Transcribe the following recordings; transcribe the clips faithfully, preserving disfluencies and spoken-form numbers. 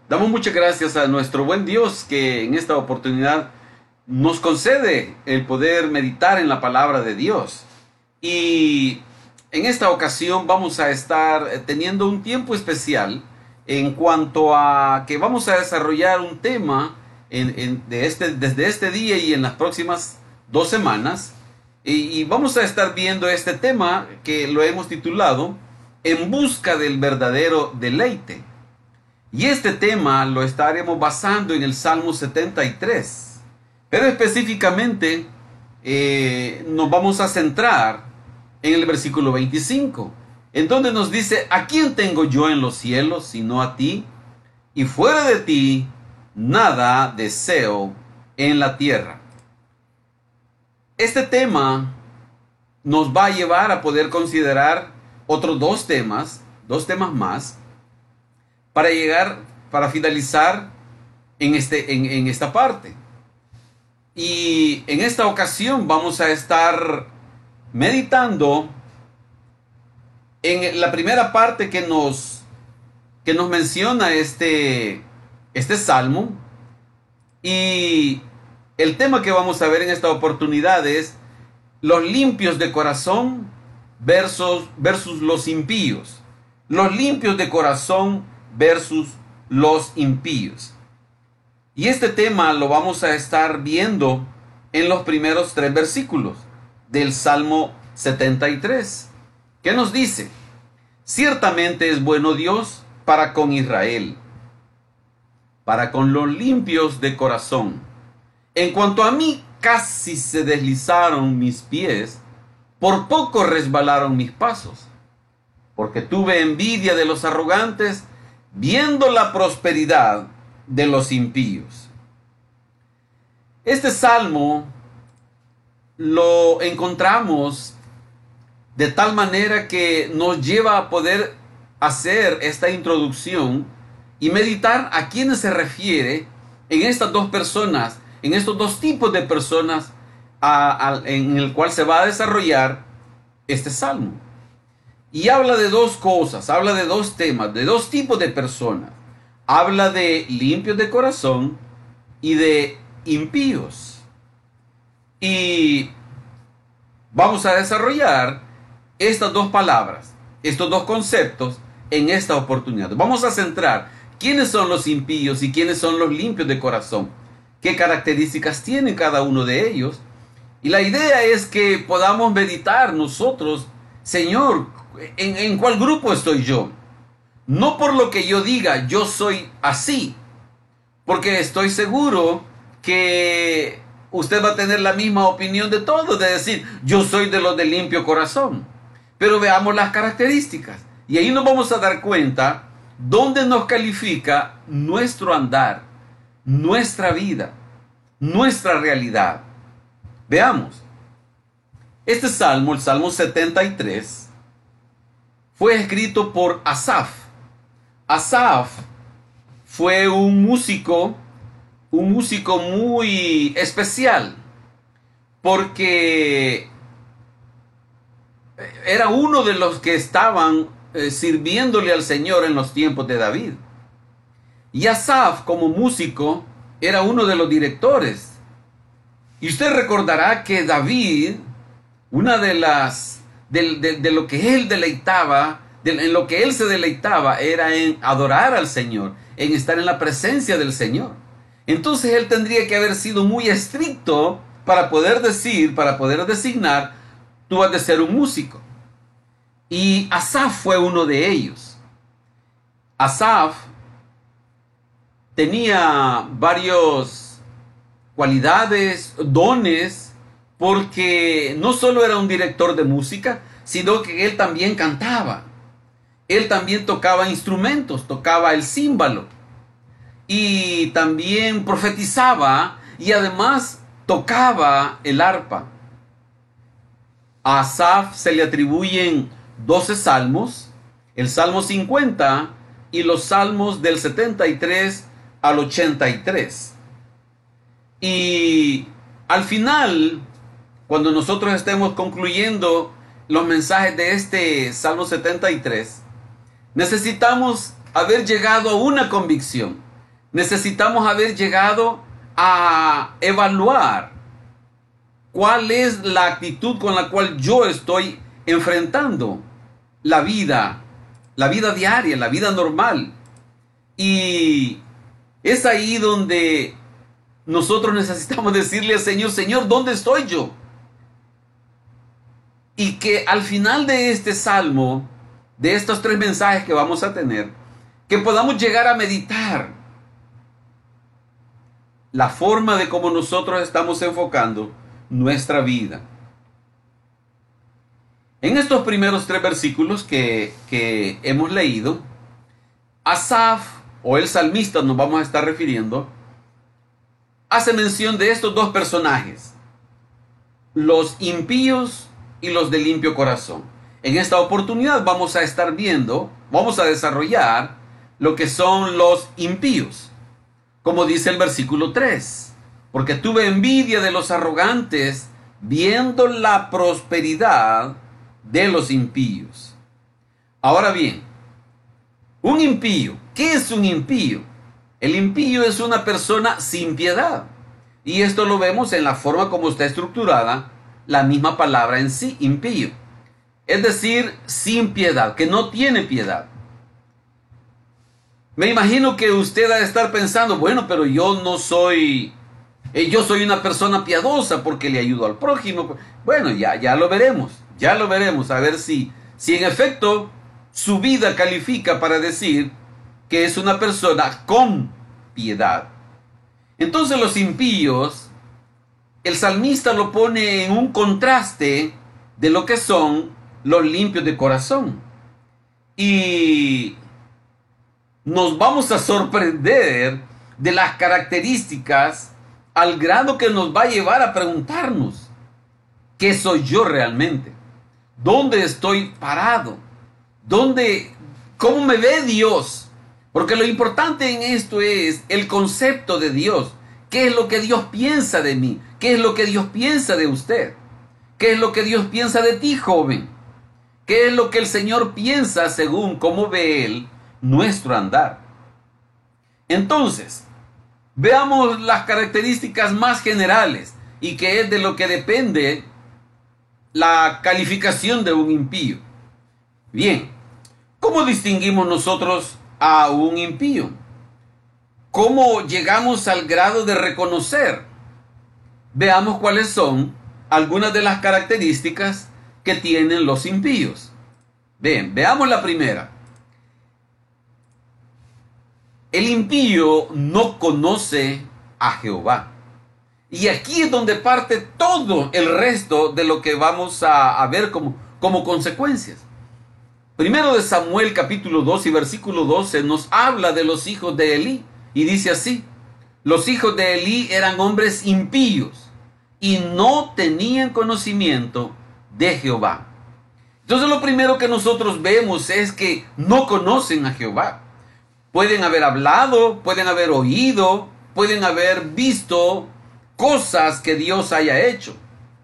Damos muchas gracias a nuestro buen Dios que en esta oportunidad nos concede el poder meditar en la palabra de Dios. Y en esta ocasión vamos a estar teniendo un tiempo especial en cuanto a que vamos a desarrollar un tema en, en, de este, desde este día y en las próximas dos semanas. Y, y vamos a estar viendo este tema que lo hemos titulado En busca del verdadero deleite. Y este tema lo estaremos basando en el Salmo setenta y tres. Pero específicamente eh, nos vamos a centrar en el versículo veinticinco, en donde nos dice: ¿a quién tengo yo en los cielos sino a ti? Y fuera de ti nada deseo en la tierra. Este tema nos va a llevar a poder considerar otros dos temas, dos temas más, para llegar, para finalizar en, este, en, en esta parte. Y en esta ocasión vamos a estar meditando en la primera parte que nos, que nos menciona este, este salmo. Y el tema que vamos a ver en esta oportunidad es los limpios de corazón versus, versus los impíos. Los limpios de corazón versus los impíos. Y este tema lo vamos a estar viendo en los primeros tres versículos del Salmo setenta y tres, que nos dice: ciertamente es bueno Dios para con Israel, para con los limpios de corazón. En cuanto a mí, casi se deslizaron mis pies, por poco resbalaron mis pasos, porque tuve envidia de los arrogantes, viendo la prosperidad de los impíos. Este salmo lo encontramos de tal manera que nos lleva a poder hacer esta introducción y meditar a quiénes se refiere en estas dos personas, en estos dos tipos de personas a, a, en el cual se va a desarrollar este salmo. Y habla de dos cosas, habla de dos temas, de dos tipos de personas. Habla de limpios de corazón y de impíos. Y vamos a desarrollar estas dos palabras, estos dos conceptos en esta oportunidad. Vamos a centrar quiénes son los impíos y quiénes son los limpios de corazón, qué características tienen cada uno de ellos. Y la idea es que podamos meditar nosotros: Señor, ¿en, en cuál grupo estoy yo? No por lo que yo diga, yo soy así, porque estoy seguro que usted va a tener la misma opinión de todos, de decir, yo soy de los de limpio corazón. Pero veamos las características, y ahí nos vamos a dar cuenta dónde nos califica nuestro andar, nuestra vida, nuestra realidad. Veamos. Este salmo, el Salmo setenta y tres, fue escrito por Asaf. Asaf fue un músico, un músico muy especial, porque era uno de los que estaban eh, sirviéndole al Señor en los tiempos de David. Y Asaf, como músico, era uno de los directores. Y usted recordará que David, una de las de, de, de lo que él deleitaba, de, en lo que él se deleitaba, era en adorar al Señor, en estar en la presencia del Señor. Entonces él tendría que haber sido muy estricto para poder decir, para poder designar: tú has de ser un músico. Y Asaf fue uno de ellos. Asaf tenía varios cualidades, dones, porque no solo era un director de música, sino que él también cantaba. Él también tocaba instrumentos, tocaba el címbalo, y también profetizaba, y además tocaba el arpa. A Asaf se le atribuyen doce salmos, el Salmo cincuenta y los salmos del setenta y tres al ochenta y tres. Y al final, cuando nosotros estemos concluyendo los mensajes de este Salmo setenta y tres, necesitamos haber llegado a una convicción. necesitamos haber llegado a evaluar cuál es la actitud con la cual yo estoy enfrentando la vida, la vida diaria, la vida normal. Y es ahí donde nosotros necesitamos decirle al Señor, Señor, ¿dónde estoy yo? Y que al final de este salmo, de estos tres mensajes que vamos a tener, que podamos llegar a meditar la forma de cómo nosotros estamos enfocando nuestra vida. En estos primeros tres versículos que, que hemos leído, Asaf, o el salmista nos vamos a estar refiriendo, hace mención de estos dos personajes, los impíos y los de limpio corazón. En esta oportunidad vamos a estar viendo, vamos a desarrollar lo que son los impíos, como dice el versículo tres, porque tuve envidia de los arrogantes, viendo la prosperidad de los impíos. Ahora bien, un impío, ¿qué es un impío? El impío es una persona sin piedad. Y esto lo vemos en la forma como está estructurada la misma palabra en sí, impío. Es decir, sin piedad, que no tiene piedad. Me imagino que usted ha de estar pensando, bueno, pero yo no soy, eh, yo soy una persona piadosa porque le ayudo al prójimo. Bueno, ya, ya lo veremos, ya lo veremos, a ver si, si en efecto su vida califica para decir que es una persona con piedad. Entonces los impíos, el salmista lo pone en un contraste de lo que son los limpios de corazón. Y nos vamos a sorprender de las características al grado que nos va a llevar a preguntarnos, ¿qué soy yo realmente? ¿Dónde estoy parado? ¿Dónde, cómo me ve Dios? Porque lo importante en esto es el concepto de Dios. ¿Qué es lo que Dios piensa de mí? ¿Qué es lo que Dios piensa de usted? ¿Qué es lo que Dios piensa de ti, joven? ¿Qué es lo que el Señor piensa según cómo ve Él nuestro andar? Entonces, veamos las características más generales y que es de lo que depende la calificación de un impío. Bien, ¿cómo distinguimos nosotros a un impío? ¿Cómo llegamos al grado de reconocer? Veamos cuáles son algunas de las características que tienen los impíos. Bien, veamos la primera. El impío no conoce a Jehová. Y aquí es donde parte todo el resto de lo que vamos a, a ver como, como consecuencias. Primero de Samuel capítulo dos y versículo doce nos habla de los hijos de Elí. Y dice así: los hijos de Elí eran hombres impíos y no tenían conocimiento de Jehová. Entonces lo primero que nosotros vemos es que no conocen a Jehová. Pueden haber hablado, pueden haber oído, pueden haber visto cosas que Dios haya hecho.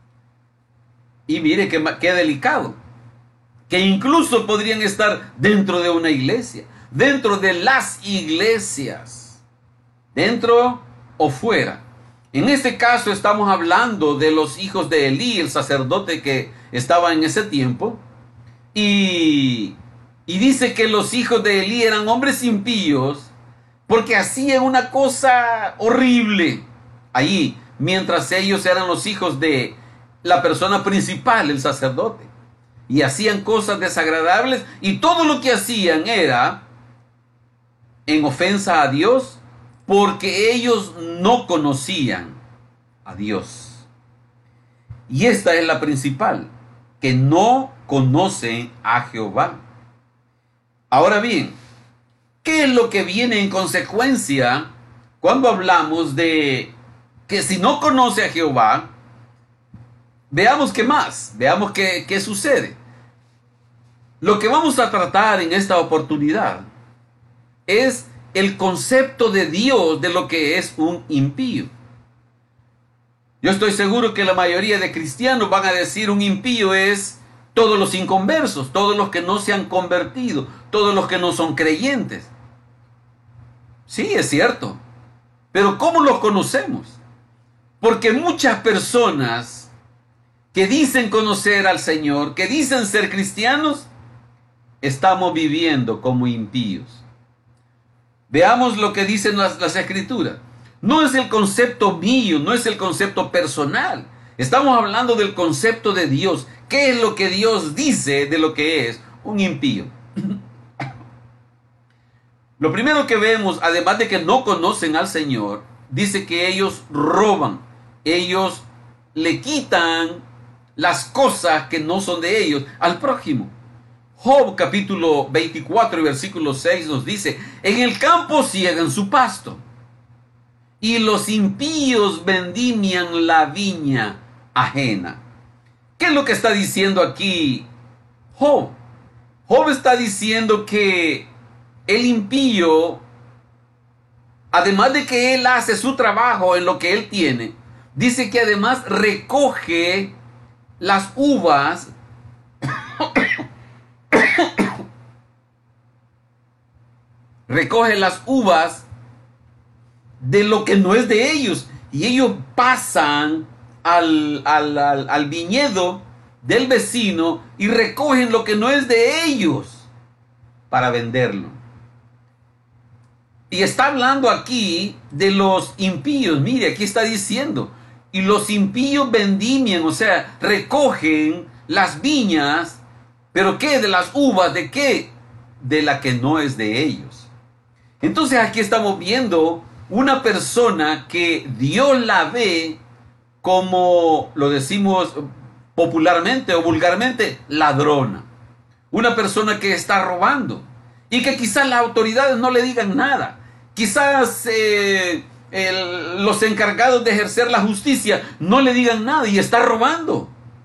Y mire qué, qué delicado, que incluso podrían estar dentro de una iglesia, dentro de las iglesias, dentro o fuera. En este caso estamos hablando de los hijos de Elí, el sacerdote que estaba en ese tiempo, y, y dice que los hijos de Elí eran hombres impíos porque hacían una cosa horrible allí, mientras ellos eran los hijos de la persona principal, el sacerdote, y hacían cosas desagradables, y todo lo que hacían era en ofensa a Dios, porque ellos no conocían a Dios. Y esta es la principal, que no conocen a Jehová. Ahora bien, ¿qué es lo que viene en consecuencia cuando hablamos de que si no conoce a Jehová? Veamos qué más, veamos qué, qué sucede. Lo que vamos a tratar en esta oportunidad es el concepto de Dios de lo que es un impío. Yo estoy seguro que la mayoría de cristianos van a decir un impío es todos los inconversos, todos los que no se han convertido, todos los que no son creyentes. Sí, es cierto, Pero ¿cómo los conocemos? Porque muchas personas que dicen conocer al Señor, que dicen ser cristianos, estamos viviendo como impíos. Veamos lo que dicen las, las Escrituras. No es el concepto mío, no es el concepto personal. Estamos hablando del concepto de Dios. ¿Qué es lo que Dios dice de lo que es un impío? Lo primero que vemos, además de que no conocen al Señor, dice que ellos roban, ellos le quitan las cosas que no son de ellos al prójimo. Job capítulo veinticuatro y versículo seis nos dice: en el campo ciegan su pasto, y los impíos vendimian la viña ajena. ¿Qué es lo que está diciendo aquí Job? Job está diciendo que el impío, además de que él hace su trabajo en lo que él tiene, dice que además recoge las uvas recoge las uvas de lo que no es de ellos, y ellos pasan al, al, al, al viñedo del vecino y recogen lo que no es de ellos para venderlo. Y está hablando aquí de los impíos. Mire, aquí está diciendo: y los impíos vendimian, o sea, recogen las viñas, pero ¿qué? De las uvas, ¿de qué? De la que no es de ellos. Entonces aquí estamos viendo una persona que Dios la ve como, lo decimos popularmente o vulgarmente, ladrona. Una persona que está robando y que quizás las autoridades no le digan nada. Quizás eh, el, los encargados de ejercer la justicia no le digan nada y está robando.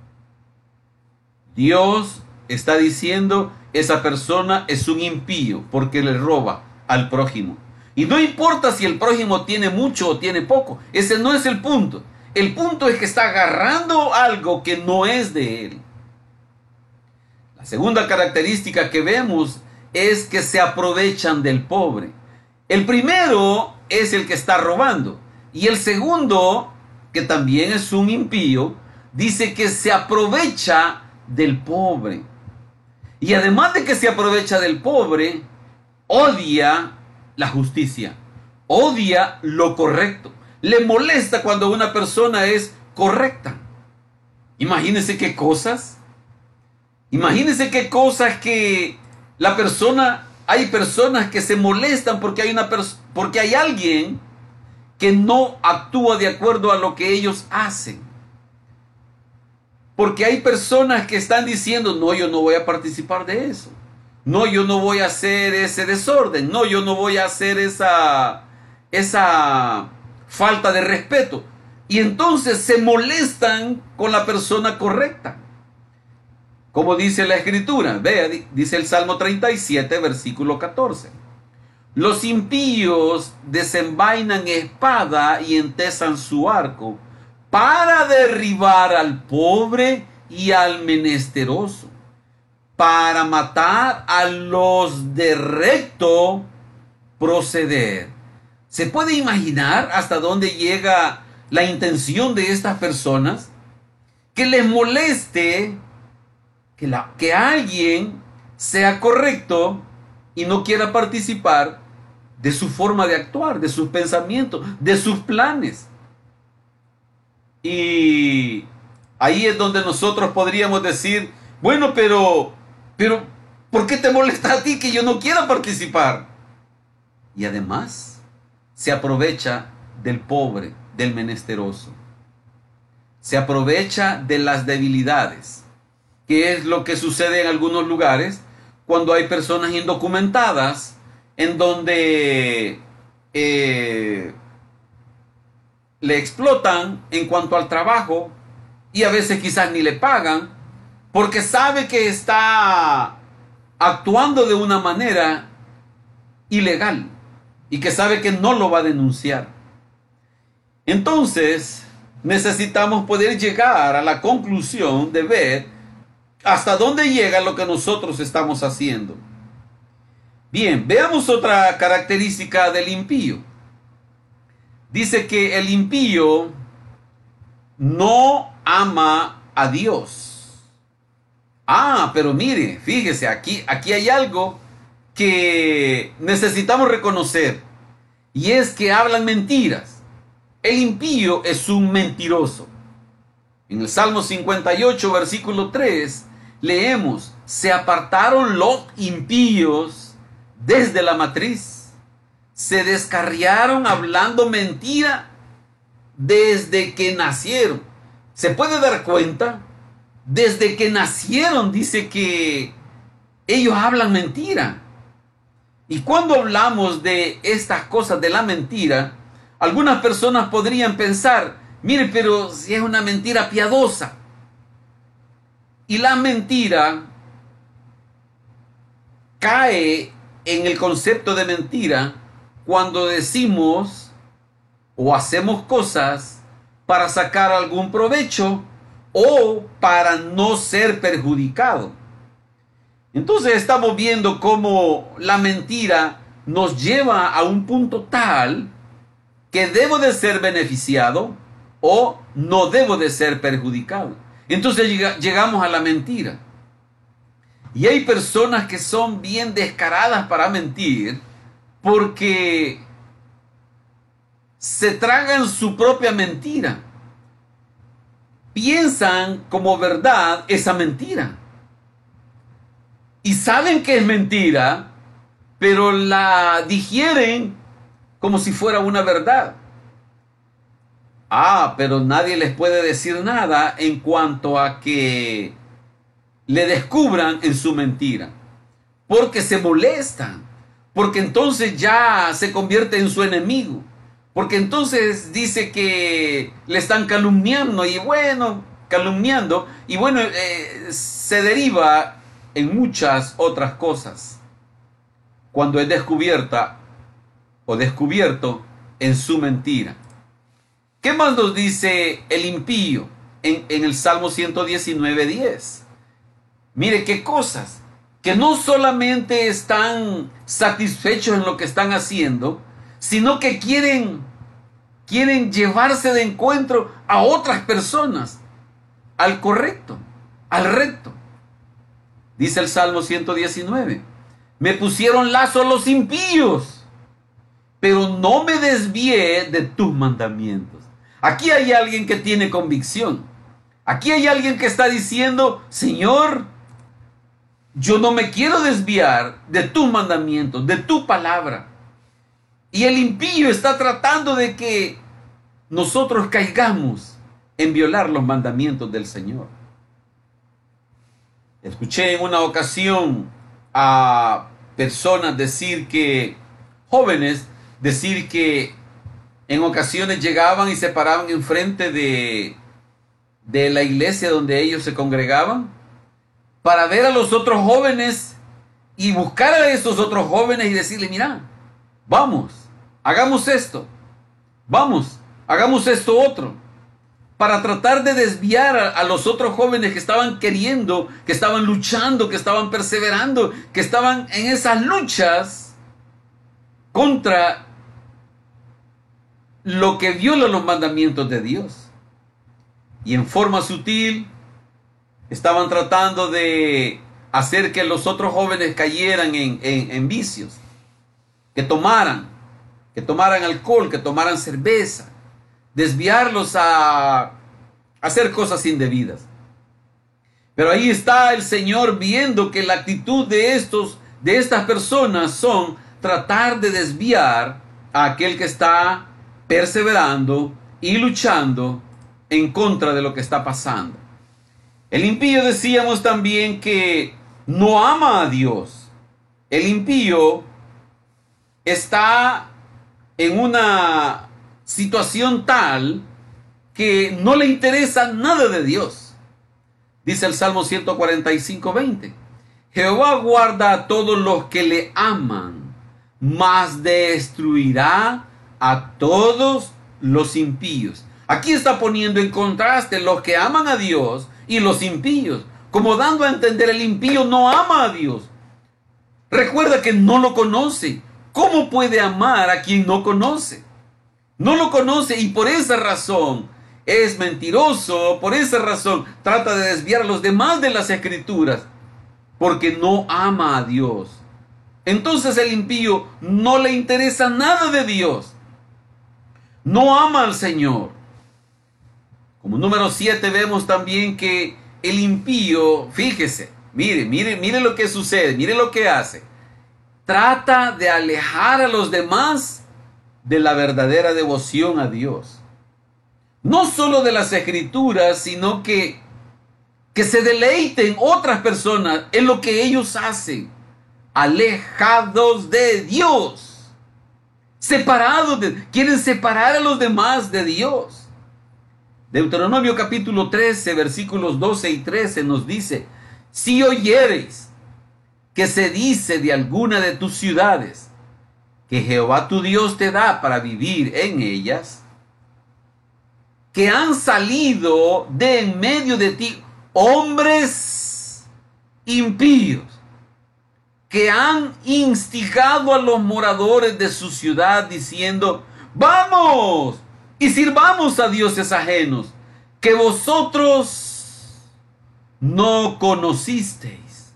Dios está diciendo: esa persona es un impío porque le roba al prójimo. Y no importa si el prójimo tiene mucho o tiene poco, ese no es el punto. El punto es que está agarrando algo que no es de él. La segunda característica que vemos es que se aprovechan del pobre. El primero es el que está robando, y el segundo, que también es un impío, dice que se aprovecha del pobre. Y además de que se aprovecha del pobre, odia la justicia, odia lo correcto. Le molesta cuando una persona es correcta. Imagínense qué cosas. Imagínense qué cosas que la persona, hay personas que se molestan porque hay una pers- porque hay alguien que no actúa de acuerdo a lo que ellos hacen. Porque hay personas que están diciendo: no, yo no voy a participar de eso. No, yo no voy a hacer ese desorden. No, yo no voy a hacer esa, esa falta de respeto. Y entonces se molestan con la persona correcta. Como dice la Escritura, vea, dice el Salmo treinta y siete, versículo catorce. Los impíos desenvainan espada y entesan su arco para derribar al pobre y al menesteroso, para matar a los de recto proceder. ¿Se puede imaginar hasta dónde llega la intención de estas personas? Que les moleste que, la, que alguien sea correcto y no quiera participar de su forma de actuar, de sus pensamientos, de sus planes. Y ahí es donde nosotros podríamos decir: bueno, pero, pero, ¿por qué te molesta a ti que yo no quiera participar? Y además, se aprovecha del pobre, del menesteroso. Se aprovecha de las debilidades, que es lo que sucede en algunos lugares cuando hay personas indocumentadas, en donde eh, le explotan en cuanto al trabajo, y a veces quizás ni le pagan, porque sabe que está actuando de una manera ilegal y que sabe que no lo va a denunciar. Entonces necesitamos poder llegar a la conclusión de ver hasta dónde llega lo que nosotros estamos haciendo. Bien, veamos otra característica del impío. dice que el impío no ama a Dios. Ah, pero mire, fíjese, aquí, aquí hay algo que necesitamos reconocer, y es que hablan mentiras. El impío es un mentiroso. En el Salmo cincuenta y ocho, versículo tres, leemos: se apartaron los impíos desde la matriz, se descarriaron hablando mentira desde que nacieron. ¿Se puede dar cuenta? Desde que nacieron dice que ellos hablan mentira. Y cuando hablamos de estas cosas de la mentira, algunas personas podrían pensar: mire, pero si es una mentira piadosa. Y la mentira cae en el concepto de mentira cuando decimos o hacemos cosas para sacar algún provecho o para no ser perjudicado. Entonces estamos viendo cómo la mentira nos lleva a un punto tal que debo de ser beneficiado o no debo de ser perjudicado. Entonces llega, llegamos a la mentira. Y hay personas que son bien descaradas para mentir porque se tragan su propia mentira. Piensan como verdad esa mentira. Y saben que es mentira, pero la digieren como si fuera una verdad. Ah, pero nadie les puede decir nada en cuanto a que le descubran en su mentira, porque se molestan, porque entonces ya se convierte en su enemigo, porque entonces dice que le están calumniando y bueno, calumniando y bueno, eh, se deriva en muchas otras cosas cuando es descubierta o descubierto en su mentira. ¿Qué más nos dice el impío en, en el Salmo ciento diecinueve, diez? Mire qué cosas, que no solamente están satisfechos en lo que están haciendo, sino que quieren, quieren llevarse de encuentro a otras personas, al correcto, al recto. Dice el Salmo ciento diecinueve, me pusieron lazo los impíos, pero no me desvié de tus mandamientos. Aquí hay alguien que tiene convicción. Aquí hay alguien que está diciendo: Señor, yo no me quiero desviar de tus mandamientos, de tu palabra. Y el impío está tratando de que nosotros caigamos en violar los mandamientos del Señor. Escuché en una ocasión a personas decir que, jóvenes, decir que en ocasiones llegaban y se paraban enfrente de, de la iglesia donde ellos se congregaban para ver a los otros jóvenes y buscar a esos otros jóvenes y decirle: mira, vamos, hagamos esto, vamos, hagamos esto otro, para tratar de desviar a, a los otros jóvenes que estaban queriendo, que estaban luchando, que estaban perseverando, que estaban en esas luchas contra lo que viola los mandamientos de Dios. Y en forma sutil estaban tratando de hacer que los otros jóvenes cayeran en, en, en vicios, que tomaran, que tomaran alcohol, que tomaran cerveza, desviarlos a, a hacer cosas indebidas. Pero ahí está el Señor viendo que la actitud de estos, de estas personas son tratar de desviar a aquel que está perseverando y luchando en contra de lo que está pasando. El impío, decíamos también, que no ama a Dios. El impío está en una situación tal que no le interesa nada de Dios. Dice el Salmo ciento cuarenta y cinco, veinte. Jehová guarda a todos los que le aman, mas destruirá a todos los impíos. Aquí está poniendo en contraste los que aman a Dios y los impíos, como dando a entender: el impío no ama a Dios. Recuerda que no lo conoce. ¿Cómo puede amar a quien no conoce? No lo conoce y por esa razón es mentiroso, por esa razón trata de desviar a los demás de las escrituras, porque no ama a Dios. Entonces el impío no le interesa nada de Dios. No ama al Señor. Como número siete vemos también que el impío, fíjese, mire, mire, mire lo que sucede, mire lo que hace. Trata de alejar a los demás de la verdadera devoción a Dios. No solo de las escrituras, sino que, que se deleiten otras personas en lo que ellos hacen. Alejados de Dios. Separados de, quieren separar a los demás de Dios. Deuteronomio capítulo trece, versículos doce y trece nos dice: si oyereis que se dice de alguna de tus ciudades que Jehová tu Dios te da para vivir en ellas, que han salido de en medio de ti hombres impíos, que han instigado a los moradores de su ciudad diciendo: vamos y sirvamos a dioses ajenos que vosotros no conocisteis.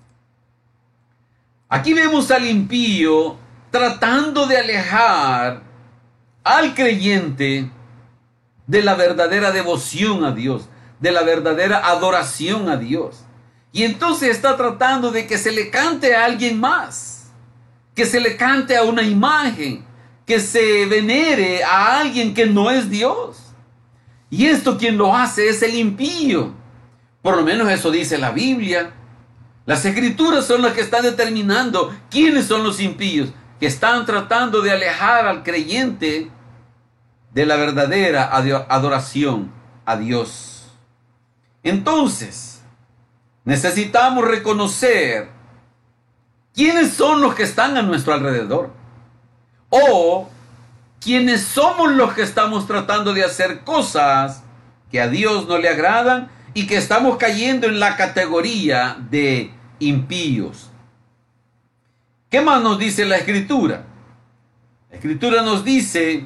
Aquí vemos al impío tratando de alejar al creyente de la verdadera devoción a Dios, de la verdadera adoración a Dios. Y entonces está tratando de que se le cante a alguien más, que se le cante a una imagen, que se venere a alguien que no es Dios. Y esto quien lo hace es el impío. Por lo menos eso dice la Biblia. Las escrituras son las que están determinando quiénes son los impíos, que están tratando de alejar al creyente de la verdadera adoración a Dios. Entonces, necesitamos reconocer quiénes son los que están a nuestro alrededor, o quiénes somos los que estamos tratando de hacer cosas que a Dios no le agradan y que estamos cayendo en la categoría de impíos. ¿Qué más nos dice la Escritura? La Escritura nos dice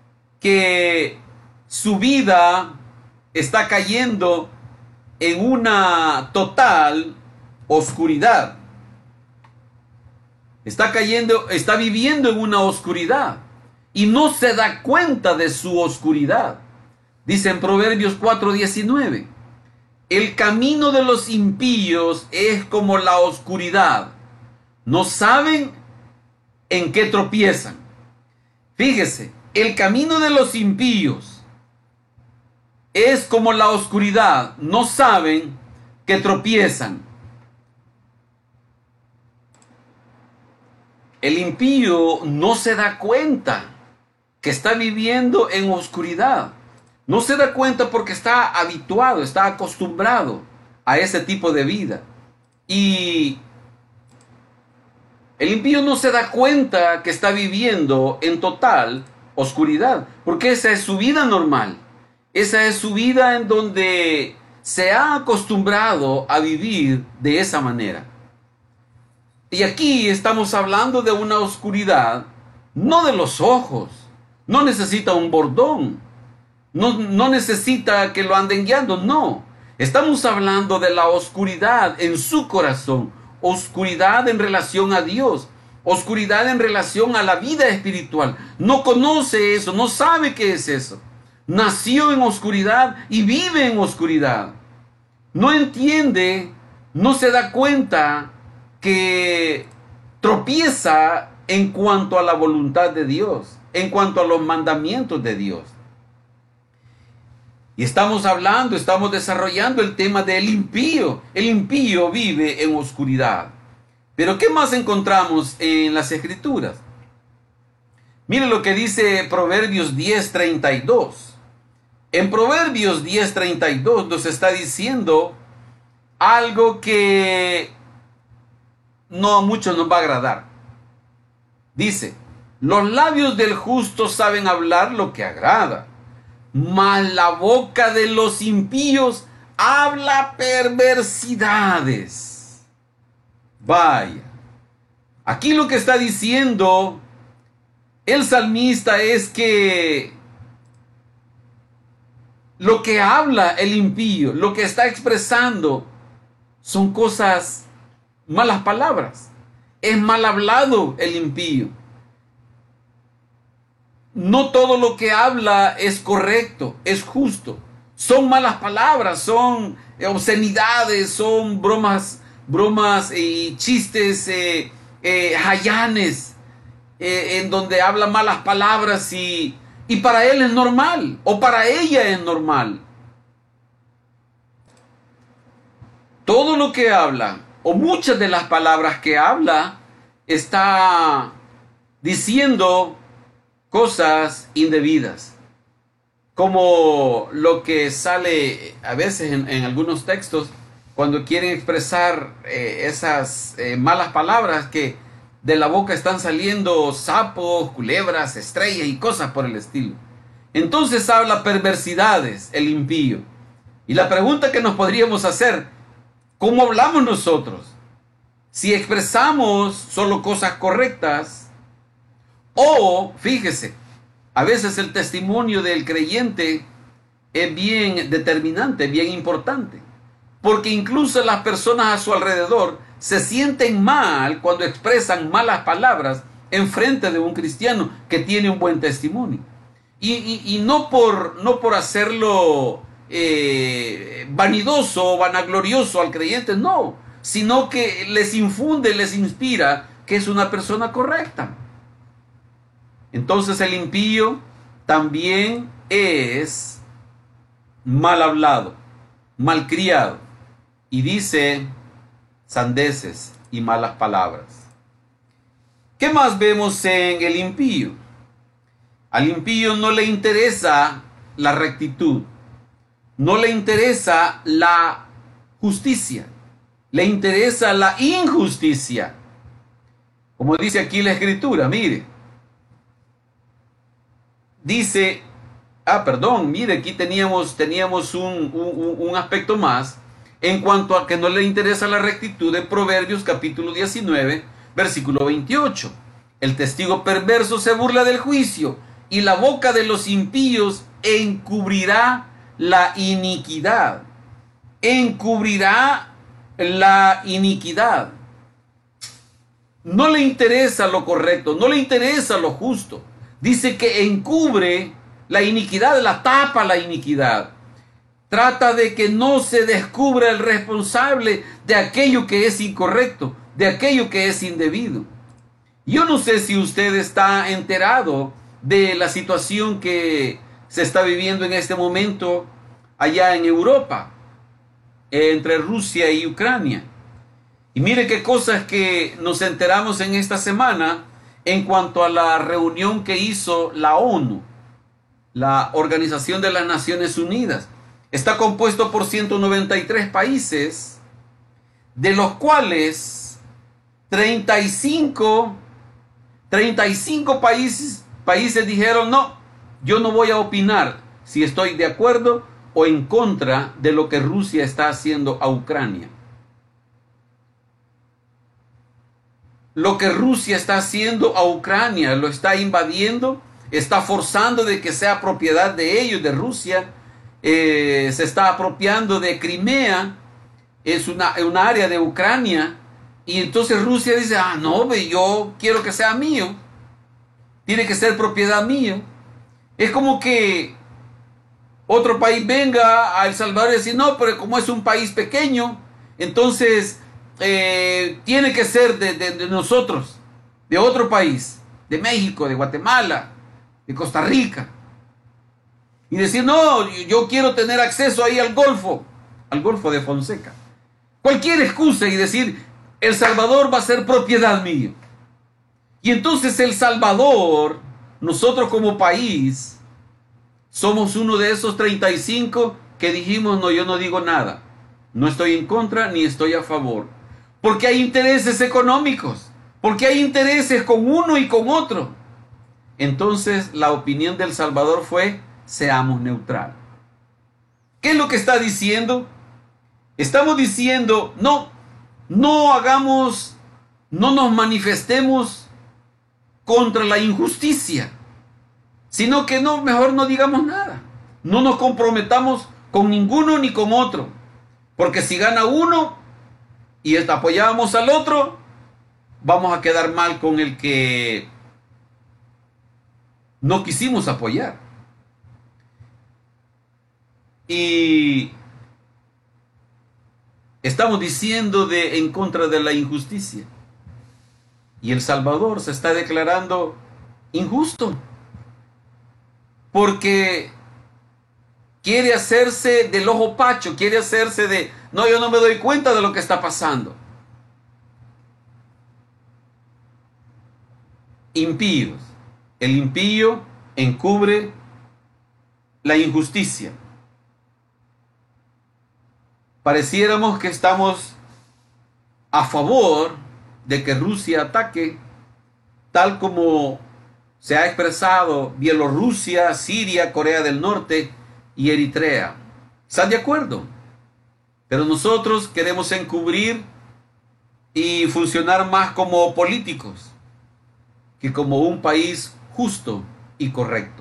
que su vida está cayendo en una total oscuridad. Está cayendo, está viviendo en una oscuridad y no se da cuenta de su oscuridad. Dice en Proverbios cuatro diecinueve: el camino de los impíos es como la oscuridad. No saben en qué tropiezan. Fíjese, el camino de los impíos es como la oscuridad. No saben que tropiezan. El impío no se da cuenta que está viviendo en oscuridad. No se da cuenta porque está habituado, está acostumbrado a ese tipo de vida. Y el impío no se da cuenta que está viviendo en total oscuridad, porque esa es su vida normal. Esa es su vida en donde se ha acostumbrado a vivir de esa manera. Y aquí estamos hablando de una oscuridad, no de los ojos. No necesita un bordón. No, no necesita que lo anden guiando, no. Estamos hablando de la oscuridad en su corazón. Oscuridad en relación a Dios. Oscuridad en relación a la vida espiritual. No conoce eso, no sabe qué es eso. Nació en oscuridad y vive en oscuridad. No entiende, no se da cuenta que tropieza en cuanto a la voluntad de Dios, en cuanto a los mandamientos de Dios. Y estamos hablando, estamos desarrollando el tema del impío. El impío vive en oscuridad. Pero ¿qué más encontramos en las Escrituras? Mire lo que dice Proverbios diez treinta y dos. En Proverbios diez treinta y dos nos está diciendo algo que no a muchos nos va a agradar. Dice: los labios del justo saben hablar lo que agrada, mas la boca de los impíos habla perversidades. Vaya, aquí lo que está diciendo el salmista es que lo que habla el impío, lo que está expresando, son cosas, malas palabras. Es mal hablado el impío. No todo lo que habla es correcto, es justo. Son malas palabras, son obscenidades, son bromas, bromas y chistes eh, eh, jayanes, eh, en donde habla malas palabras y, y para él es normal, o para ella es normal. Todo lo que habla, o muchas de las palabras que habla, está diciendo cosas indebidas, como lo que sale a veces en, en algunos textos cuando quieren expresar eh, esas eh, malas palabras, que de la boca están saliendo sapos, culebras, estrellas y cosas por el estilo. Entonces habla perversidades el impío. Y la pregunta que nos podríamos hacer: ¿cómo hablamos nosotros? Si expresamos solo cosas correctas, o, fíjese, a veces el testimonio del creyente es bien determinante, bien importante, porque incluso las personas a su alrededor se sienten mal cuando expresan malas palabras en frente de un cristiano que tiene un buen testimonio. Y, y, y no, por, no por hacerlo eh, vanidoso o vanaglorioso al creyente, no, sino que les infunde, les inspira que es una persona correcta. Entonces el impío también es mal hablado, malcriado, y dice sandeces y malas palabras. ¿Qué más vemos en el impío? Al impío no le interesa la rectitud, no le interesa la justicia, le interesa la injusticia. Como dice aquí la escritura, mire. Dice, ah, perdón, mire, aquí teníamos, teníamos un, un, un aspecto más en cuanto a que no le interesa la rectitud en Proverbios capítulo diecinueve, versículo veintiocho. El testigo perverso se burla del juicio, y la boca de los impíos encubrirá la iniquidad. Encubrirá la iniquidad. No le interesa lo correcto, no le interesa lo justo. Dice que encubre la iniquidad, la tapa la iniquidad. Trata de que no se descubra el responsable de aquello que es incorrecto, de aquello que es indebido. Yo no sé si usted está enterado de la situación que se está viviendo en este momento allá en Europa, entre Rusia y Ucrania. Y mire qué cosas que nos enteramos en esta semana en cuanto a la reunión que hizo la ONU, la Organización de las Naciones Unidas. Está compuesto por ciento noventa y tres países, de los cuales treinta y cinco, treinta y cinco países, países dijeron: no, yo no voy a opinar si estoy de acuerdo o en contra de lo que Rusia está haciendo a Ucrania. Lo que Rusia está haciendo a Ucrania, lo está invadiendo, está forzando de que sea propiedad de ellos, de Rusia, eh, se está apropiando de Crimea, es una, una área de Ucrania, y entonces Rusia dice: ah, no, yo quiero que sea mío, tiene que ser propiedad mío. Es como que otro país venga a El Salvador y decir: no, pero como es un país pequeño, entonces eh, tiene que ser de, de, de nosotros, de otro país, de México, de Guatemala, de Costa Rica. Y decir: no, yo quiero tener acceso ahí al Golfo, al Golfo de Fonseca. Cualquier excusa y decir: El Salvador va a ser propiedad mía. Y entonces El Salvador, nosotros como país, somos uno de esos treinta y cinco que dijimos: no, yo no digo nada. No estoy en contra ni estoy a favor. Porque hay intereses económicos. Porque hay intereses con uno y con otro. Entonces la opinión del Salvador fue: seamos neutral. ¿Qué es lo que está diciendo? Estamos diciendo: no, no hagamos, no nos manifestemos contra la injusticia, sino que no, mejor no digamos nada. no nos comprometamos con ninguno ni con otro. Porque si gana uno y apoyamos al otro, vamos a quedar mal con el que no quisimos apoyar. Y estamos diciendo de en contra de la injusticia. Y El Salvador se está declarando injusto. Porque quiere hacerse del ojo pacho, quiere hacerse de, no, yo no me doy cuenta de lo que está pasando. Impíos. El impío encubre la injusticia. Pareciéramos que estamos a favor de que Rusia ataque, tal como se ha expresado Bielorrusia, Siria, Corea del Norte y Eritrea. ¿Están de acuerdo? Pero nosotros queremos encubrir y funcionar más como políticos que como un país justo y correcto.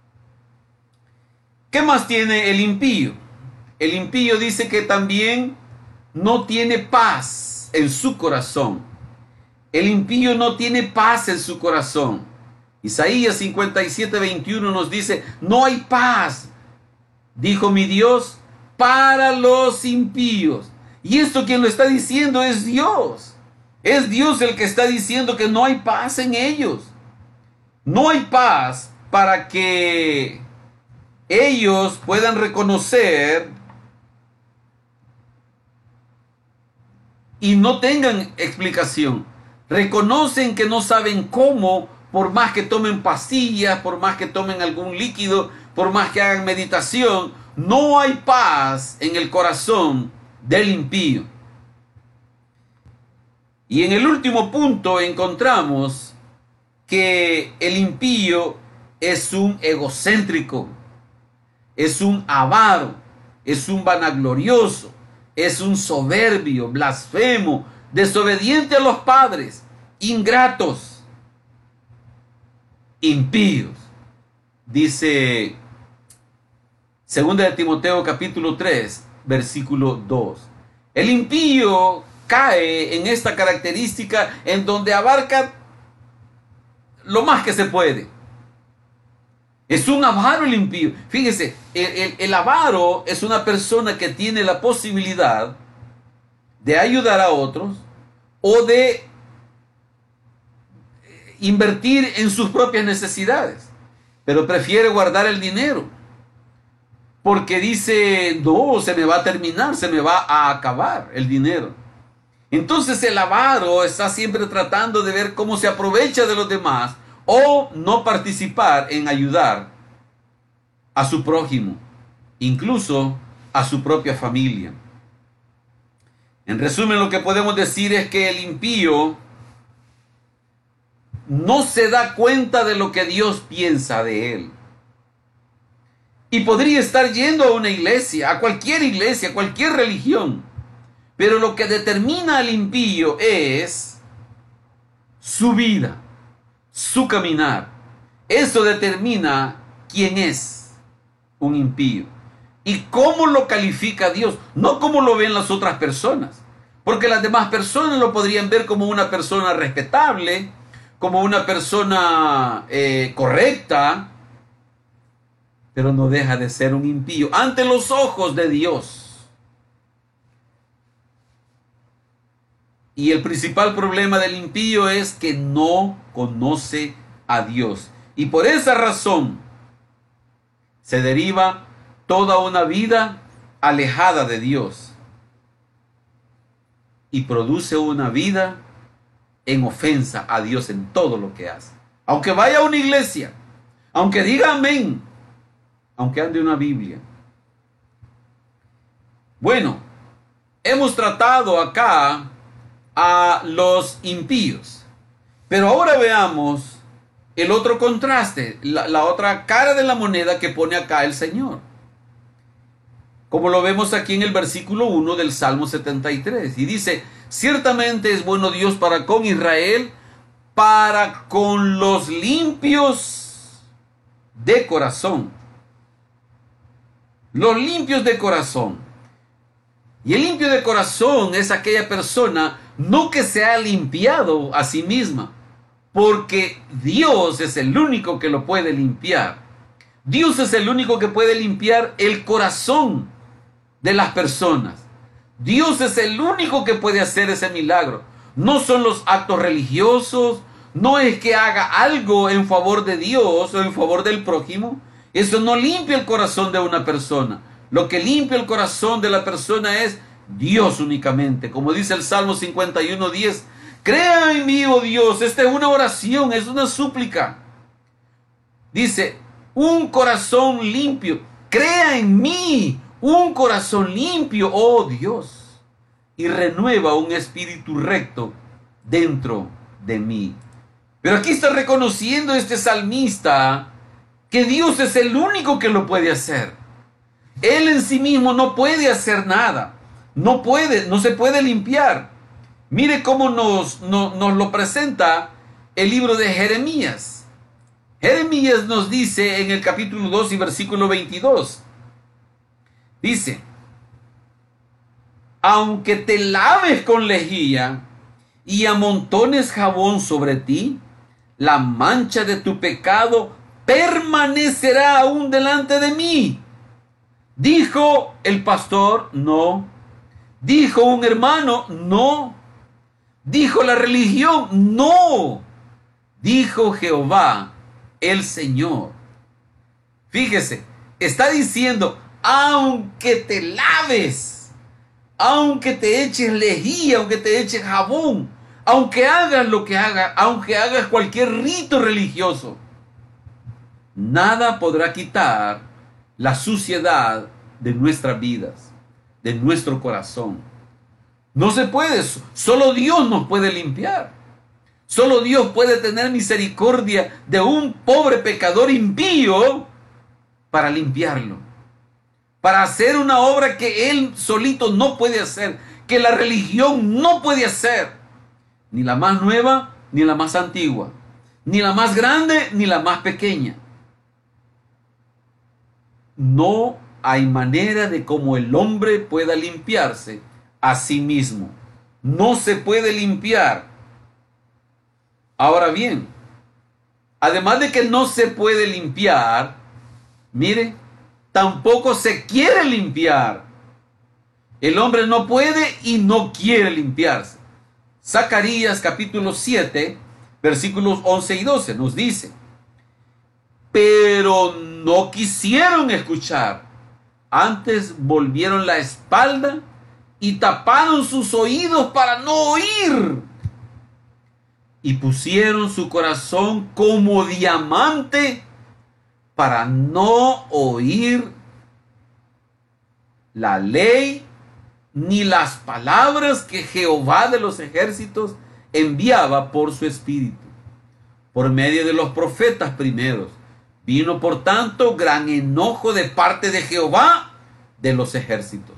¿Qué más tiene el impío? El impío dice que también no tiene paz en su corazón. El impío no tiene paz en su corazón. Isaías cincuenta y siete, veintiuno nos dice, no hay paz, dijo mi Dios, para los impíos. Y esto quien lo está diciendo es Dios. Es Dios el que está diciendo que no hay paz en ellos. No hay paz para que ellos puedan reconocer y no tengan explicación. Reconocen que no saben cómo, por más que tomen pastillas, por más que tomen algún líquido, por más que hagan meditación, no hay paz en el corazón del impío. Y en el último punto encontramos que el impío es un egocéntrico, es un avaro, es un vanaglorioso, es un soberbio, blasfemo, desobediente a los padres, ingratos, impíos. Dice segunda de Timoteo capítulo tres, versículo dos. El impío cae en esta característica en donde abarca lo más que se puede. Es un avaro el impío. Fíjese, el, el, el avaro es una persona que tiene la posibilidad de ayudar a otros o de invertir en sus propias necesidades, pero prefiere guardar el dinero porque dice, no, se me va a terminar, se me va a acabar el dinero. Entonces el avaro está siempre tratando de ver cómo se aprovecha de los demás o no participar en ayudar a su prójimo, incluso a su propia familia. En resumen, lo que podemos decir es que el impío no se da cuenta de lo que Dios piensa de él. Y podría estar yendo a una iglesia, a cualquier iglesia, a cualquier religión. Pero lo que determina al impío es su vida, su caminar. Eso determina quién es un impío. ¿Y cómo lo califica Dios? No cómo lo ven las otras personas. Porque las demás personas lo podrían ver como una persona respetable, como una persona eh, correcta, pero no deja de ser un impío ante los ojos de Dios. Y el principal problema del impío es que no conoce a Dios. Y por esa razón se deriva toda una vida alejada de Dios. Y produce una vida en ofensa a Dios en todo lo que hace. Aunque vaya a una iglesia, aunque diga amén, aunque ande una Biblia. Bueno, hemos tratado acá a los impíos. Pero ahora veamos el otro contraste, la, la otra cara de la moneda que pone acá el Señor. Como lo vemos aquí en el versículo uno del Salmo setenta y tres. Y dice, ciertamente es bueno Dios para con Israel, para con los limpios de corazón. los limpios de corazón. Y el limpio de corazón es aquella persona no que se ha limpiado a sí misma, porque Dios es el único que lo puede limpiar. Dios es el único que puede limpiar el corazón de las personas. Dios es el único que puede hacer ese milagro. No son los actos religiosos, no es que haga algo en favor de Dios o en favor del prójimo. Eso no limpia el corazón de una persona. Lo que limpia el corazón de la persona es Dios únicamente. Como dice el Salmo cincuenta y uno, diez, crea en mí, oh Dios. Esta es una oración, es una súplica. Dice, un corazón limpio. Crea en mí un corazón limpio, oh Dios. Y renueva un espíritu recto dentro de mí. Pero aquí está reconociendo este salmista que Dios es el único que lo puede hacer. Él en sí mismo no puede hacer nada. No puede, no se puede limpiar. Mire cómo nos, no, nos lo presenta el libro de Jeremías. Jeremías nos dice en el capítulo dos y versículo veintidós. Dice, aunque te laves con lejía y amontones jabón sobre ti, la mancha de tu pecado permanecerá aún delante de mí. Dijo el pastor, no. Dijo un hermano, no. Dijo la religión, no. Dijo Jehová, el Señor. Fíjese, está diciendo, aunque te laves, aunque te eches lejía, aunque te eches jabón, aunque hagas lo que hagas, aunque hagas cualquier rito religioso, nada podrá quitar la suciedad de nuestras vidas, de nuestro corazón. No se puede, solo Dios nos puede limpiar. Solo Dios puede tener misericordia de un pobre pecador impío para limpiarlo, para hacer una obra que él solito no puede hacer, que la religión no puede hacer, ni la más nueva, ni la más antigua, ni la más grande, ni la más pequeña. No hay manera de cómo el hombre pueda limpiarse a sí mismo. No se puede limpiar. Ahora bien, además de que no se puede limpiar, mire, tampoco se quiere limpiar. El hombre no puede y no quiere limpiarse. Zacarías capítulo siete, versículos once y doce nos dice, pero no quisieron escuchar, antes volvieron la espalda y taparon sus oídos para no oír. Y pusieron su corazón como diamante para no oír la ley ni las palabras que Jehová de los ejércitos enviaba por su espíritu, por medio de los profetas primeros. Vino por tanto gran enojo de parte de Jehová de los ejércitos.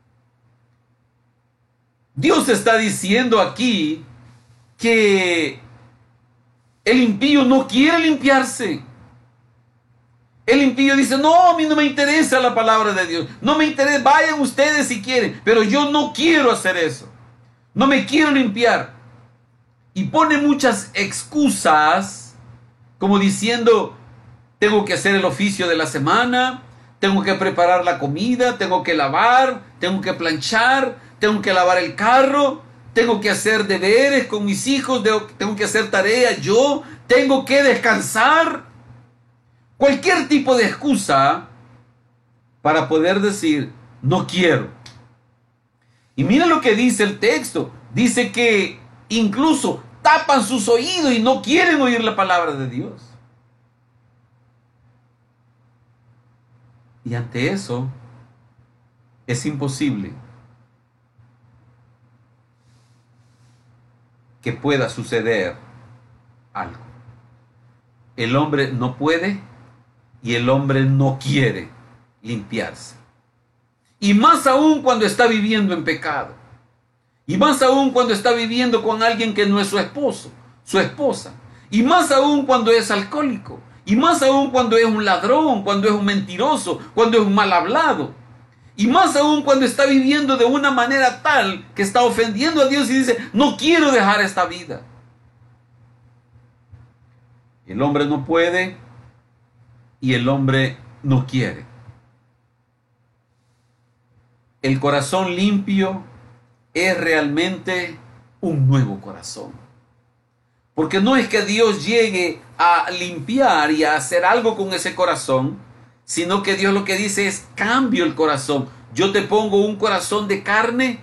Dios está diciendo aquí que el impío no quiere limpiarse. El impío dice, no, a mí no me interesa la palabra de Dios. No me interesa, vayan ustedes si quieren, pero yo no quiero hacer eso. No me quiero limpiar. Y pone muchas excusas, como diciendo, tengo que hacer el oficio de la semana, tengo que preparar la comida, tengo que lavar, tengo que planchar, tengo que lavar el carro, tengo que hacer deberes con mis hijos, tengo que hacer tareas yo, tengo que descansar. Cualquier tipo de excusa para poder decir, no quiero. Y mira lo que dice el texto. Dice que incluso tapan sus oídos y no quieren oír la palabra de Dios. Y ante eso es imposible que pueda suceder algo. El hombre no puede y el hombre no quiere limpiarse. Y más aún cuando está viviendo en pecado. Y más aún cuando está viviendo con alguien que no es su esposo, su esposa. Y más aún cuando es alcohólico. Y más aún cuando es un ladrón, cuando es un mentiroso, cuando es un mal hablado. Y más aún cuando está viviendo de una manera tal que está ofendiendo a Dios y dice, no quiero dejar esta vida. El hombre no puede y el hombre no quiere. El corazón limpio es realmente un nuevo corazón. Porque no es que Dios llegue a limpiar y a hacer algo con ese corazón, sino que Dios lo que dice es cambio el corazón. Yo te pongo un corazón de carne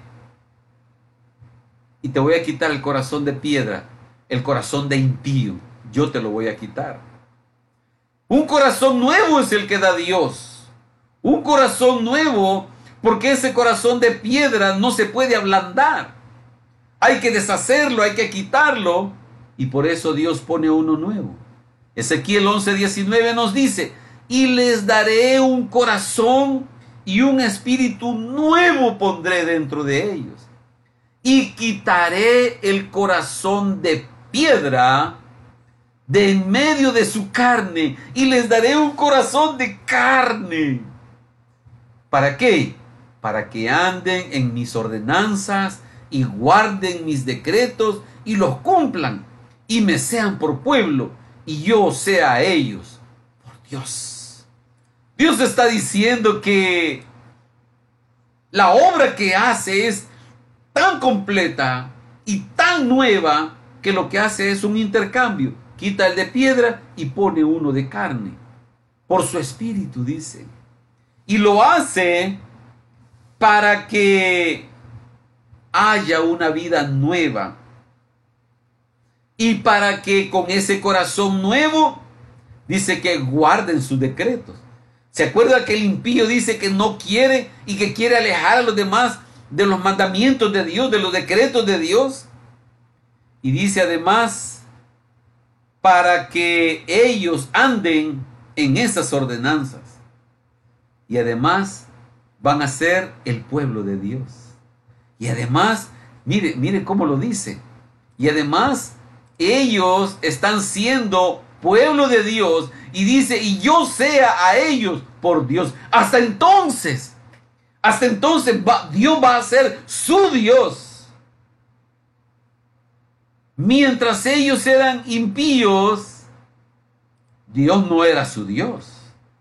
y te voy a quitar el corazón de piedra, el corazón de impío. Yo te lo voy a quitar. Un corazón nuevo es el que da Dios. Un corazón nuevo, porque ese corazón de piedra no se puede ablandar. Hay que deshacerlo, hay que quitarlo. Y por eso Dios pone uno nuevo. Ezequiel once diecinueve nos dice, y les daré un corazón y un espíritu nuevo pondré dentro de ellos. Y quitaré el corazón de piedra de en medio de su carne y les daré un corazón de carne. ¿Para qué? Para que anden en mis ordenanzas y guarden mis decretos y los cumplan y me sean por pueblo y yo sea a ellos por Dios. Dios está diciendo que la obra que hace es tan completa y tan nueva que lo que hace es un intercambio. Quita el de piedra y pone uno de carne. Por su espíritu, dice. Y lo hace para que haya una vida nueva. Y para que con ese corazón nuevo, dice que guarden sus decretos. ¿Se acuerda que el impío dice que no quiere y que quiere alejar a los demás de los mandamientos de Dios, de los decretos de Dios? Y dice además, para que ellos anden en esas ordenanzas. Y además van a ser el pueblo de Dios. Y además, mire, mire cómo lo dice. Y además, ellos están siendo pueblo de Dios. Y dice, y yo sea a ellos por Dios. Hasta entonces, hasta entonces va, Dios va a ser su Dios. Mientras ellos eran impíos, Dios no era su Dios.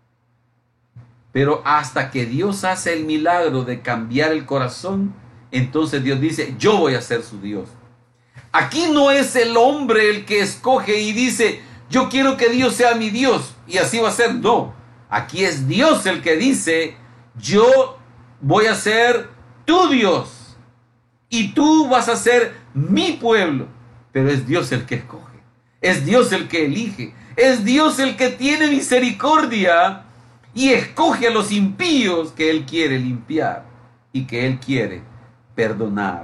Pero hasta que Dios hace el milagro de cambiar el corazón, entonces Dios dice, yo voy a ser su Dios. Aquí no es el hombre el que escoge y dice, yo quiero que Dios sea mi Dios, y así va a ser. No, aquí es Dios el que dice, yo voy a ser tu Dios, y tú vas a ser mi pueblo. Pero es Dios el que escoge, es Dios el que elige, es Dios el que tiene misericordia y escoge a los impíos que Él quiere limpiar y que Él quiere perdonar.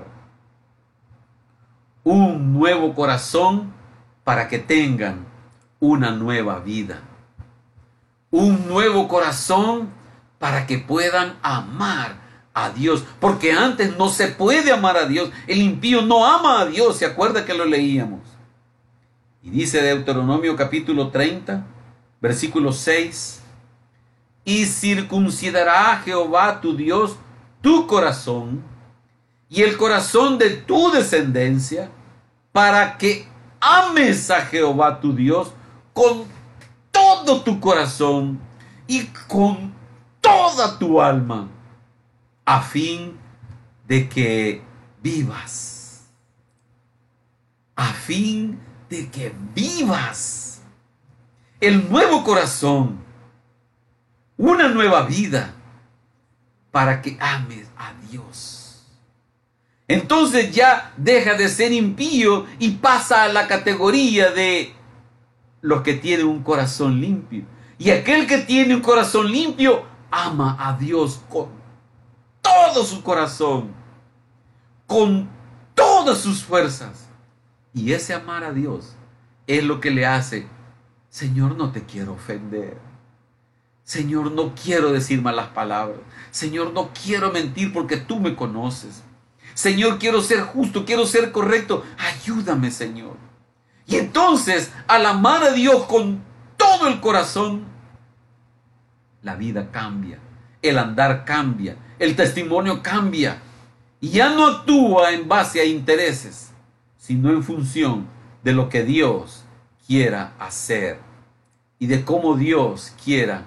Un nuevo corazón para que tengan una nueva vida. Un nuevo corazón para que puedan amar a Dios, porque antes no se puede amar a Dios. El impío no ama a Dios, ¿se acuerda que lo leíamos? Y dice Deuteronomio capítulo treinta, versículo seis, y circuncidará a Jehová tu Dios tu corazón y el corazón de tu descendencia, para que ames a Jehová tu Dios con todo tu corazón y con toda tu alma, a fin de que vivas. A fin de que vivas. El nuevo corazón, una nueva vida, para que ames a Dios. Entonces ya deja de ser impío y pasa a la categoría de los que tienen un corazón limpio. Y aquel que tiene un corazón limpio ama a Dios con todo su corazón, con todas sus fuerzas. Y ese amar a Dios es lo que le hace, Señor, no te quiero ofender. Señor, no quiero decir malas palabras. Señor, no quiero mentir porque tú me conoces. Señor, quiero ser justo, quiero ser correcto. Ayúdame, Señor. Y entonces, al amar a Dios con todo el corazón, la vida cambia, el andar cambia, el testimonio cambia. Y ya no actúa en base a intereses, sino en función de lo que Dios quiera hacer y de cómo Dios quiera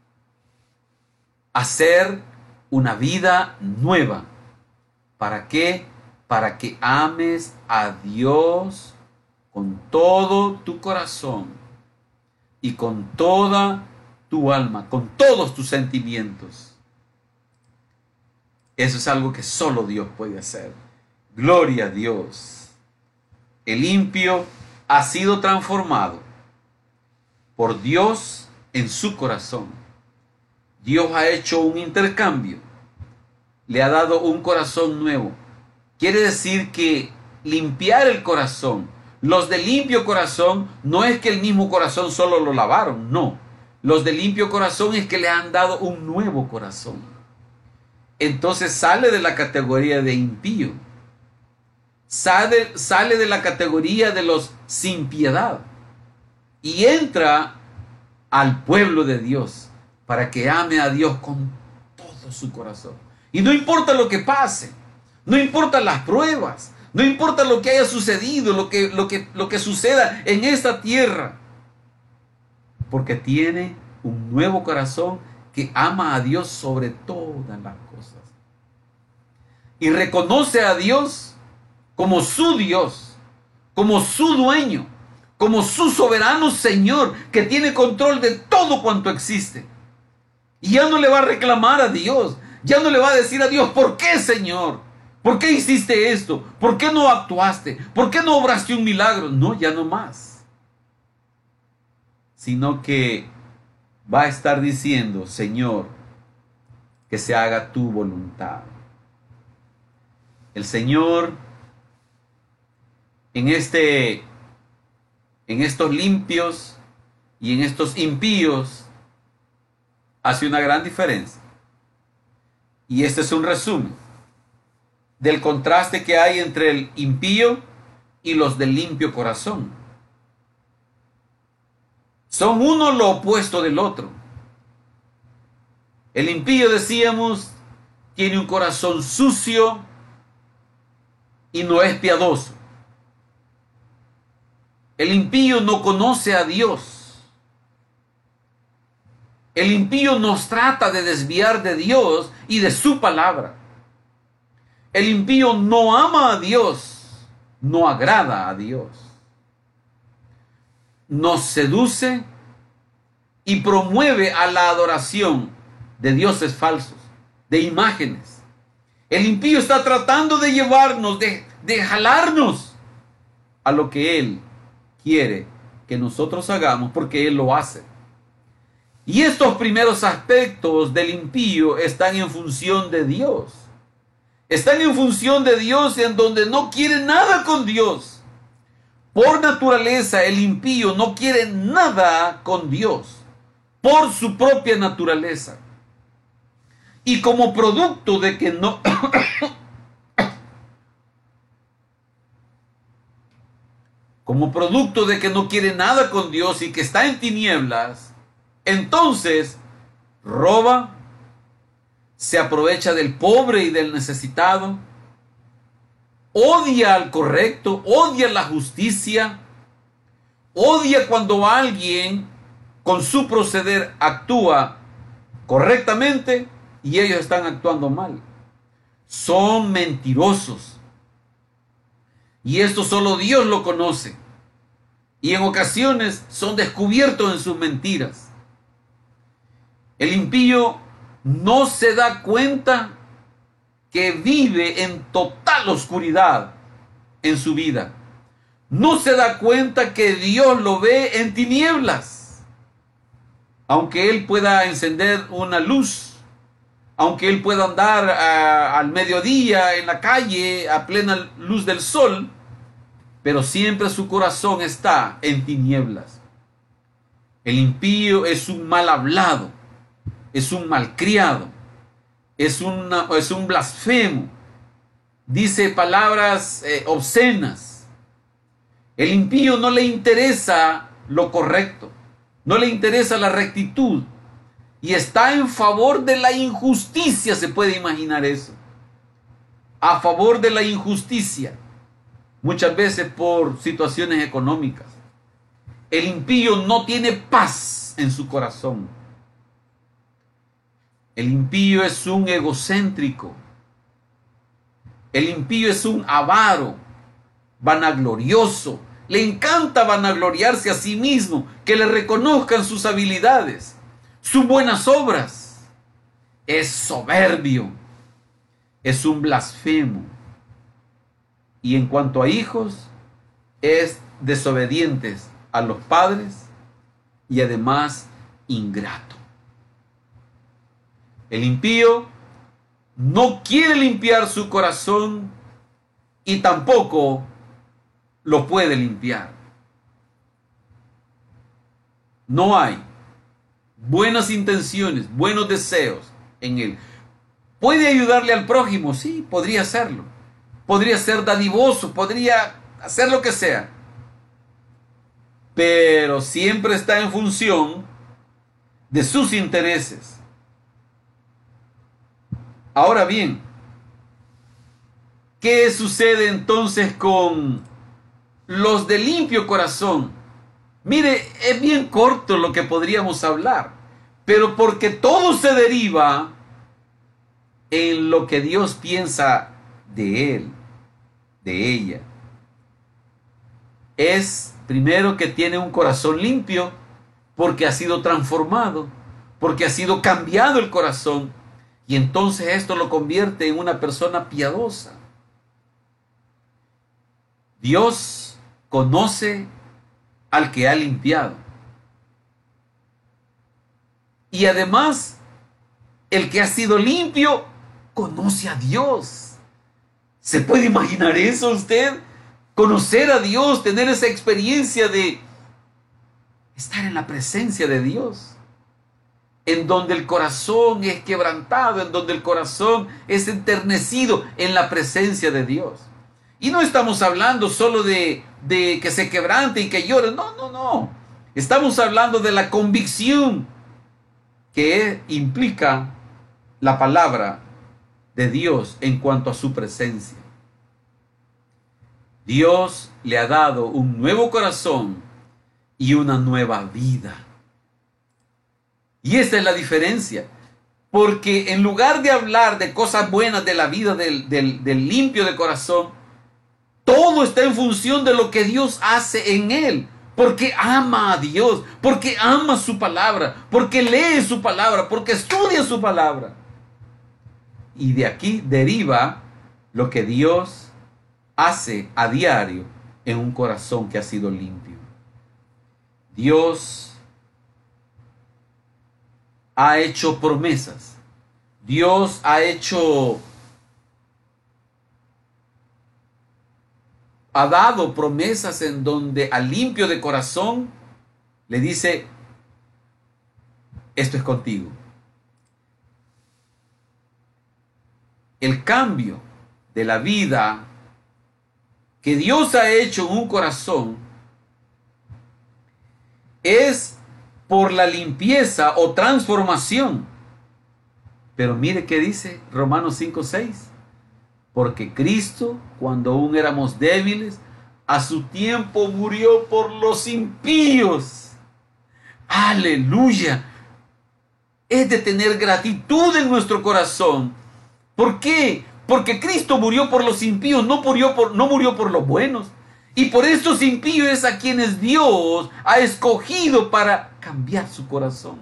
hacer una vida nueva. ¿Para qué? Para que ames a Dios con todo tu corazón y con toda tu alma, con todos tus sentimientos. Eso es algo que solo Dios puede hacer. Gloria a Dios. El impío ha sido transformado por Dios en su corazón. Dios ha hecho un intercambio. Le ha dado un corazón nuevo. Quiere decir que limpiar el corazón. Los de limpio corazón no es que el mismo corazón solo lo lavaron, no. Los de limpio corazón es que le han dado un nuevo corazón. Entonces sale de la categoría de impío. Sale, sale de la categoría de los sin piedad. Y entra al pueblo de Dios para que ame a Dios con todo su corazón. Y no importa lo que pase, no importa las pruebas, no importa lo que haya sucedido, lo que, lo que, lo que suceda en esta tierra, porque tiene un nuevo corazón que ama a Dios sobre todas las cosas. Y reconoce a Dios como su Dios, como su dueño, como su soberano Señor, que tiene control de todo cuanto existe. Y ya no le va a reclamar a Dios, ya no le va a decir a Dios, ¿por qué, Señor? ¿Por qué hiciste esto? ¿Por qué no actuaste? ¿Por qué no obraste un milagro? No, ya no más. Sino que va a estar diciendo, Señor, que se haga tu voluntad. El Señor, en este, en estos limpios y en estos impíos, hace una gran diferencia. Y este es un resumen del contraste que hay entre el impío y los de limpio corazón. Son uno lo opuesto del otro. El impío, decíamos, tiene un corazón sucio y no es piadoso. El impío no conoce a Dios. El impío nos trata de desviar de Dios y de su palabra. El impío no ama a Dios, no agrada a Dios. Nos seduce y promueve a la adoración de dioses falsos, de imágenes. El impío está tratando de llevarnos, de, de jalarnos a lo que él quiere que nosotros hagamos, porque él lo hace. Y estos primeros aspectos del impío están en función de Dios. Están en función de Dios, en donde no quiere nada con Dios. Por naturaleza, el impío no quiere nada con Dios. Por su propia naturaleza. Y como producto de que no... como producto de que no quiere nada con Dios y que está en tinieblas, entonces roba, se aprovecha del pobre y del necesitado, odia al correcto, odia la justicia, odia cuando alguien con su proceder actúa correctamente y ellos están actuando mal. Son mentirosos. Y esto solo Dios lo conoce. Y en ocasiones son descubiertos en sus mentiras. El impío no se da cuenta que vive en total oscuridad en su vida. No se da cuenta que Dios lo ve en tinieblas. Aunque él pueda encender una luz, aunque él pueda andar a, al mediodía en la calle a plena luz del sol, pero siempre su corazón está en tinieblas. El impío es un mal hablado, es un malcriado, es, una, es un blasfemo, dice palabras eh, obscenas. El impío no le interesa lo correcto, no le interesa la rectitud y está en favor de la injusticia. ¿Se puede imaginar eso? A favor de la injusticia, muchas veces por situaciones económicas. El impío no tiene paz en su corazón. El impío es un egocéntrico. El impío es un avaro, vanaglorioso. Le encanta vanagloriarse a sí mismo, que le reconozcan sus habilidades, sus buenas obras. Es soberbio, es un blasfemo. Y en cuanto a hijos, es desobediente a los padres y además ingrato. El impío no quiere limpiar su corazón y tampoco lo puede limpiar. No hay buenas intenciones, buenos deseos en él. ¿Puede ayudarle al prójimo? Sí, podría hacerlo. Podría ser dadivoso, podría hacer lo que sea. Pero siempre está en función de sus intereses. Ahora bien, ¿qué sucede entonces con los de limpio corazón? Mire, es bien corto lo que podríamos hablar, pero porque todo se deriva en lo que Dios piensa de él, de ella. Es primero que tiene un corazón limpio, porque ha sido transformado, porque ha sido cambiado el corazón, y entonces esto lo convierte en una persona piadosa. Dios conoce al que ha limpiado. Y además, el que ha sido limpio conoce a Dios. ¿Se puede imaginar eso usted? Conocer a Dios, tener esa experiencia de estar en la presencia de Dios, en donde el corazón es quebrantado, en donde el corazón es enternecido en la presencia de Dios. Y no estamos hablando solo de, de que se quebrante y que llore. No, no, no. Estamos hablando de la convicción que implica la palabra de Dios en cuanto a su presencia. Dios le ha dado un nuevo corazón y una nueva vida. Y esta es la diferencia. Porque en lugar de hablar de cosas buenas de la vida del, del, del limpio de corazón, todo está en función de lo que Dios hace en él. Porque ama a Dios, porque ama su palabra, porque lee su palabra, porque estudia su palabra. Y de aquí deriva lo que Dios hace a diario en un corazón que ha sido limpio. Dios ha hecho promesas. Dios ha hecho, ha dado promesas en donde al limpio de corazón le dice: esto es contigo. El cambio de la vida que Dios ha hecho en un corazón es por la limpieza o transformación. Pero mire qué dice Romanos cinco seis. Porque Cristo, cuando aún éramos débiles, a su tiempo murió por los impíos. ¡Aleluya! Es de tener gratitud en nuestro corazón. ¿Por qué? Porque Cristo murió por los impíos, no murió por, no murió por los buenos. Y por estos impíos es a quienes Dios ha escogido para cambiar su corazón.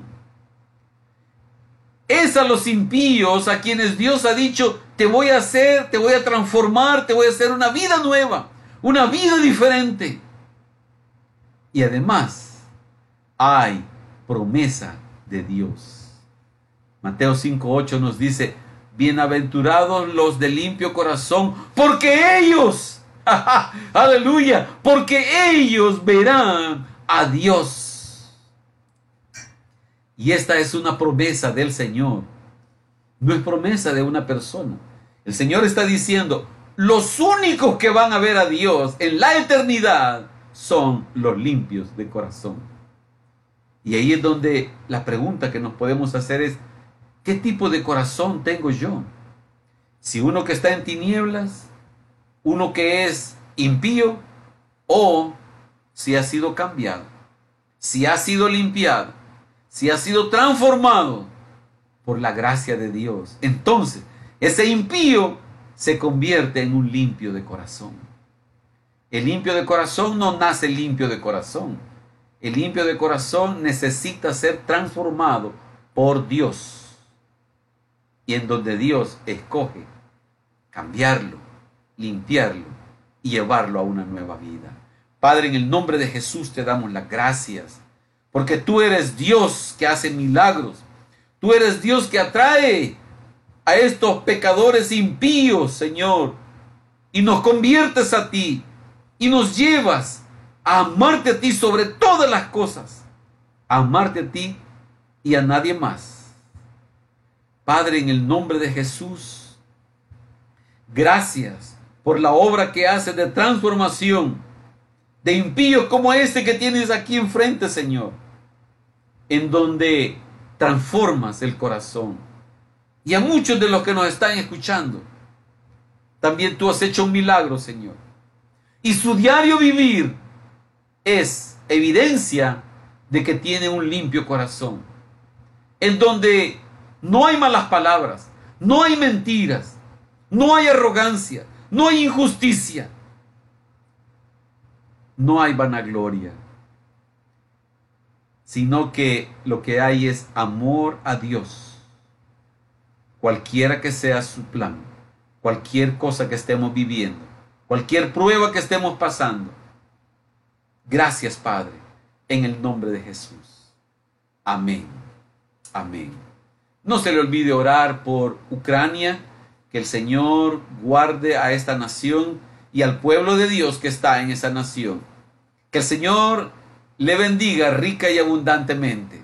Es a los impíos a quienes Dios ha dicho: te voy a hacer, te voy a transformar, te voy a hacer una vida nueva, una vida diferente. Y además hay promesa de Dios. Mateo cinco ocho nos dice: bienaventurados los de limpio corazón, porque ellos, aleluya, porque ellos verán a Dios. Y esta es una promesa del Señor. No es promesa de una persona. El Señor está diciendo: los únicos que van a ver a Dios en la eternidad son los limpios de corazón. Y ahí es donde la pregunta que nos podemos hacer es, ¿qué tipo de corazón tengo yo? Si uno que está en tinieblas, uno que es impío, o si ha sido cambiado, si ha sido limpiado, si ha sido transformado por la gracia de Dios. Entonces, ese impío se convierte en un limpio de corazón. El limpio de corazón no nace limpio de corazón. El limpio de corazón necesita ser transformado por Dios. Y en donde Dios escoge cambiarlo, limpiarlo y llevarlo a una nueva vida. Padre, en el nombre de Jesús te damos las gracias, porque tú eres Dios que hace milagros. Tú eres Dios que atrae a estos pecadores impíos, Señor, y nos conviertes a ti y nos llevas a amarte a ti sobre todas las cosas, a amarte a ti y a nadie más. Padre, en el nombre de Jesús, gracias por la obra que haces de transformación de impíos como este que tienes aquí enfrente, Señor, en donde transformas el corazón. Y a muchos de los que nos están escuchando, también tú has hecho un milagro, Señor. Y su diario vivir es evidencia de que tiene un limpio corazón, en donde no hay malas palabras, no hay mentiras, no hay arrogancia, no hay injusticia, no hay vanagloria, sino que lo que hay es amor a Dios, cualquiera que sea su plan, cualquier cosa que estemos viviendo, cualquier prueba que estemos pasando. Gracias, Padre, en el nombre de Jesús. Amén. Amén. No se le olvide orar por Ucrania, que el Señor guarde a esta nación y al pueblo de Dios que está en esa nación. Que el Señor le bendiga rica y abundantemente.